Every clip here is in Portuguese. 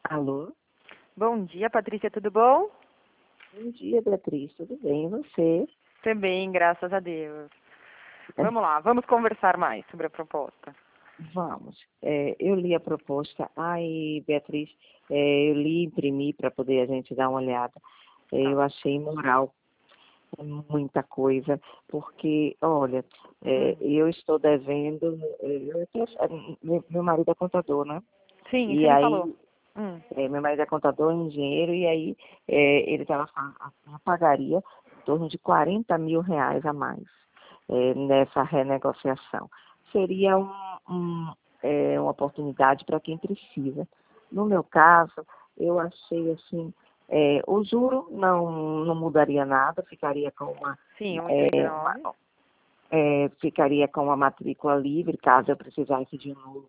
Alô? Bom dia, Patrícia, tudo bom? Bom dia, Beatriz. Tudo bem? E você? Também, graças a Deus. Vamos lá, vamos conversar mais sobre a proposta. Vamos. Eu li a proposta. Ai, Beatriz, eu li e imprimi para poder a gente dar uma olhada. Eu achei imoral muita coisa, porque, olha, eu estou devendo. Meu marido é contador, né? Sim, isso E ele aí, falou. meu marido é contador, engenheiro, e aí ele estava falando assim, eu pagaria em torno de R$ 40.000 a mais nessa renegociação. Seria uma oportunidade para quem precisa. No meu caso, eu achei assim, o juro não mudaria nada, ficaria com Sim, 1,39. ficaria com uma matrícula livre, caso eu precisasse de um novo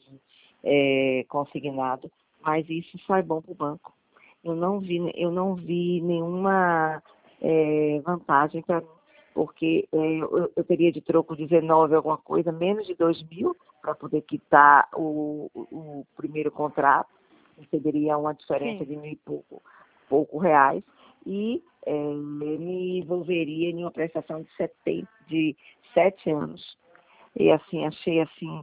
consignado, mas isso só é bom para o banco. Eu não vi nenhuma vantagem para mim, porque eu teria de troco 19 alguma coisa, menos de 2.000 para poder quitar o primeiro contrato, receberia uma diferença Sim. de pouco reais, e me envolveria em uma prestação de 7 anos. E assim, achei assim,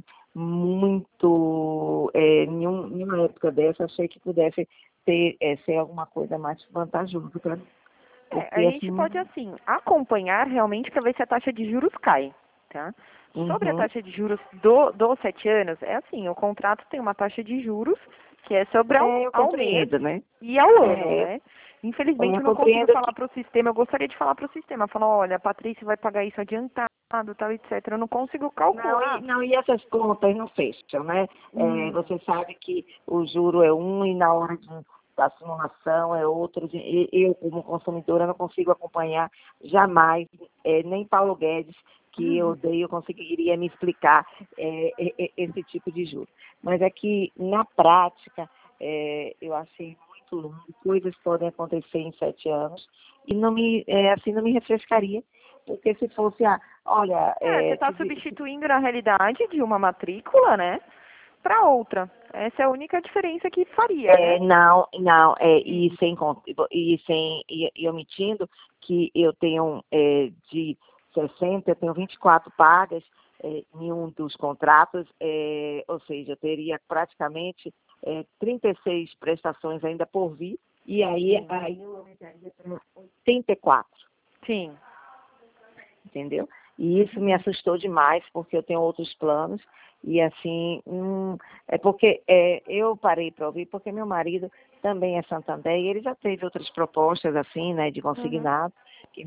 muito, em uma época dessa, achei que pudesse ser alguma coisa mais vantajosa para mim. A Porque gente assim, pode, acompanhar realmente para ver se a taxa de juros cai, tá? Sobre a uhum, taxa de juros dos 7 anos, o contrato tem uma taxa de juros que é sobre eu ao mês compreendo, né? e ao ano, né? Infelizmente, Eu eu não consigo compreendo falar que para o sistema. Eu gostaria de falar para o sistema, falar, olha, a Patrícia vai pagar isso adiantado, tal, etc. Eu não consigo calcular. não, e essas contas não fecham, né? Você sabe que o juro é um e na hora da simulação é outro. E eu, como consumidora, não consigo acompanhar jamais, nem Paulo Guedes, que eu odeio, conseguiria me explicar esse tipo de juro. Mas é que, na prática, eu achei muito longo, coisas podem acontecer em 7 anos, e não me refrescaria, porque se fosse olha, Você está substituindo, na realidade, de uma matrícula, né, para outra. Essa é a única diferença que faria, né? não, e omitindo que eu tenho de 60, eu tenho 24 pagas em um dos contratos, ou seja, eu teria praticamente 36 prestações ainda por vir, e aí eu aumentaria para 84. Sim. Entendeu? E isso me assustou demais, porque eu tenho outros planos, e assim, é porque eu parei para ouvir, porque meu marido também é Santander, e ele já teve outras propostas assim, né, de consignado, que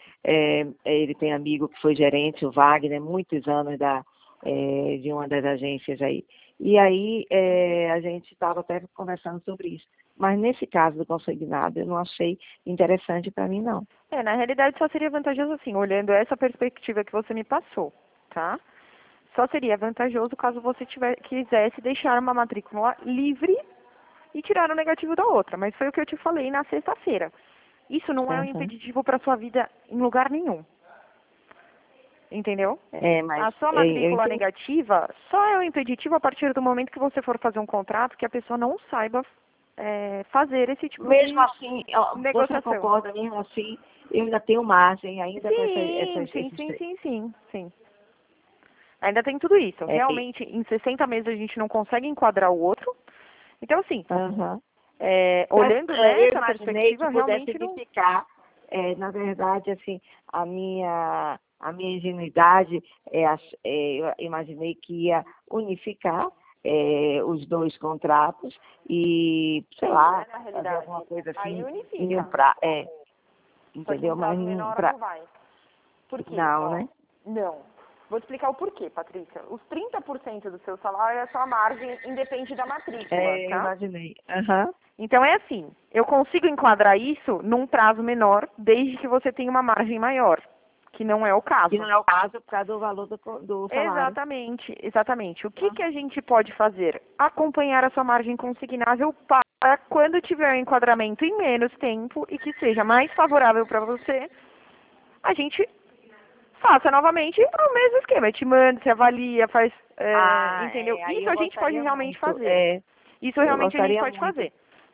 ele tem amigo que foi gerente, o Wagner, muitos anos de uma das agências aí. E aí a gente estava até conversando sobre isso. Mas nesse caso do consignado, eu não achei interessante para mim, não. Na realidade só seria vantajoso assim, olhando essa perspectiva que você me passou, tá? Só seria vantajoso caso você quisesse deixar uma matrícula livre e tirar o negativo da outra, mas foi o que eu te falei na sexta-feira. Isso não é um Uhum. impeditivo para sua vida em lugar nenhum. Entendeu? Mas A sua eu matrícula entendi. negativa só é um impeditivo a partir do momento que você for fazer um contrato que a pessoa não saiba fazer esse tipo Mesmo de assim, você negociação. concorda, mesmo assim, eu ainda tenho margem, ainda com Sim, sim, esses sim, três. sim, sim, sim. Ainda tem tudo isso. É, Realmente, em 60 meses a gente não consegue enquadrar o outro. Então, assim, aham. olhando Eu nessa imaginei que perspectiva, pudesse realmente não. unificar, na verdade, assim, a minha ingenuidade, eu imaginei que ia unificar os dois contratos e, sei lá, Na fazer realidade. alguma coisa Aí assim, em um unifica. pra, Só que em entendeu? Mas prazo menor pra, não vai. Por quê? não, Ó, né? não. Vou te explicar o porquê, Patrícia. Os 30% do seu salário é a sua margem, independe da matrícula, tá? Imaginei. Aham. Então é assim, eu consigo enquadrar isso num prazo menor, desde que você tenha uma margem maior, que não é o Que caso. não é o caso por causa do valor do salário. Exatamente, exatamente. O que a gente pode fazer? Acompanhar a sua margem consignável para quando tiver um enquadramento em menos tempo e que seja mais favorável para você, a gente faça novamente o mesmo esquema. Te manda, se avalia, faz, entendeu? Aí Isso eu a gente pode gostaria realmente muito. fazer. Isso Eu realmente a gente gostaria pode muito. fazer.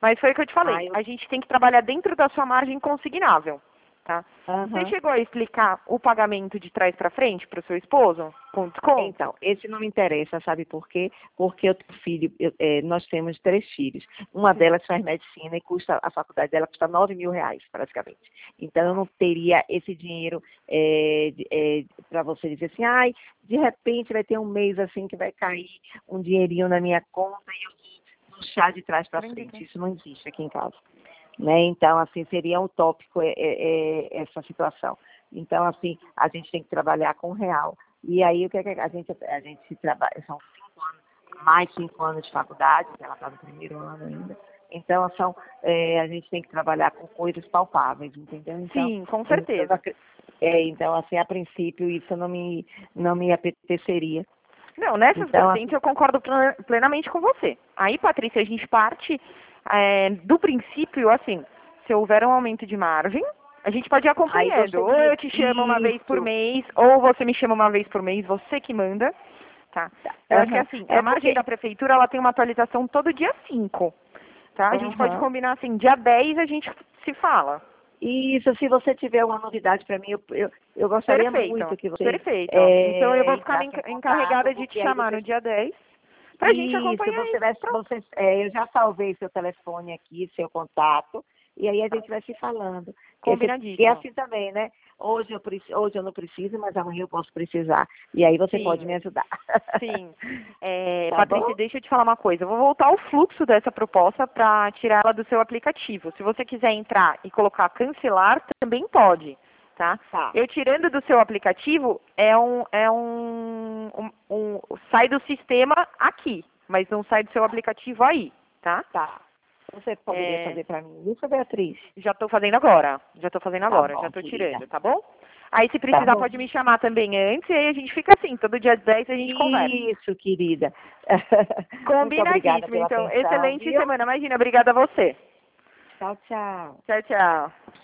Mas foi o que eu te falei, eu... a gente tem que trabalhar dentro da sua margem consignável, tá? Você chegou a explicar o pagamento de trás para frente para o seu esposo, com desconto? Então, esse não me interessa, sabe por quê? Porque eu tenho filho, nós temos 3 filhos. Uma delas faz medicina e a faculdade dela custa R$ 9.000, praticamente. Então, eu não teria esse dinheiro para você dizer assim, ai, de repente vai ter um mês assim que vai cair um dinheirinho na minha conta e eu vou chá de trás para frente. Isso não existe aqui em casa. Né? Então, assim, seria utópico essa situação. Então, assim, a gente tem que trabalhar com o real. E aí, o que é que a gente trabalha? São 5 anos, mais 5 anos de faculdade, ela está no primeiro ano ainda. Então, a gente tem que trabalhar com coisas palpáveis, entendeu? Então, sim, com certeza. Então, assim, a princípio, isso não me apeteceria. Não, nessas então, vertentes eu concordo plenamente com você. Aí, Patrícia, a gente parte do princípio, assim, se houver um aumento de margem, a gente pode ir acompanhando. Ou eu te chamo uma vez por mês, ou você me chama uma vez por mês, você que manda, tá? Eu acho que assim, a margem da prefeitura, ela tem uma atualização todo dia 5, tá? A gente pode combinar assim, dia 10 a gente se fala. Isso, se você tiver uma novidade para mim, eu gostaria muito que você... Perfeito. Então eu vou ficar encarregada de te chamar no dia 10 para a gente acompanhar isso. Eu já salvei seu telefone aqui, seu contato, e aí a gente vai se falando. Combinadíssimo. E assim também, né? Hoje eu não preciso, mas amanhã eu posso precisar. E aí você pode me ajudar. Sim. Patrícia, bom? Deixa eu te falar uma coisa. Eu vou voltar ao fluxo dessa proposta para tirar ela do seu aplicativo. Se você quiser entrar e colocar cancelar, também pode. Tá? Eu tirando do seu aplicativo, sai do sistema aqui, mas não sai do seu aplicativo aí, tá? Tá. Você poderia fazer para mim isso, Beatriz? Já estou fazendo agora, já estou tirando, tá bom? Aí se precisar pode me chamar também antes, e aí a gente fica assim, todo dia 10 a gente conversa. Isso, querida. Combinadíssimo, então. Excelente semana, imagina, obrigada a você. Tchau, tchau. Tchau, tchau.